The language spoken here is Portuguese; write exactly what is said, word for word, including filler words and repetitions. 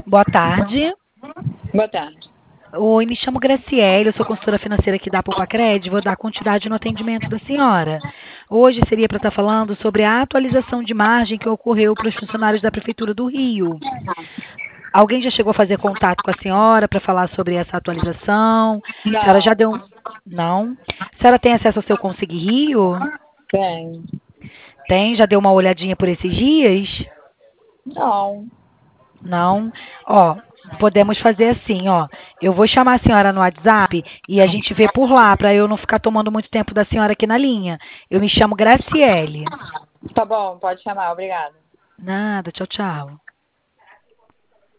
Boa tarde. Boa tarde. Oi, me chamo Graciele, eu sou consultora financeira aqui da Poupacred, vou dar continuidade no atendimento da senhora. Hoje seria para estar falando sobre a atualização de margem que ocorreu para os funcionários da Prefeitura do Rio. Alguém já chegou a fazer contato com a senhora para falar sobre essa atualização? Não. A senhora já deu um... Não? A senhora tem acesso ao seu Consegui Rio? Tem. Tem? Já deu uma olhadinha por esses dias? Não. Não? Ó, podemos fazer assim, ó. Eu vou chamar a senhora no WhatsApp e a gente vê por lá, para eu não ficar tomando muito tempo da senhora aqui na linha. Eu me chamo Graciele. Tá bom, pode chamar, obrigada. Nada, tchau, tchau.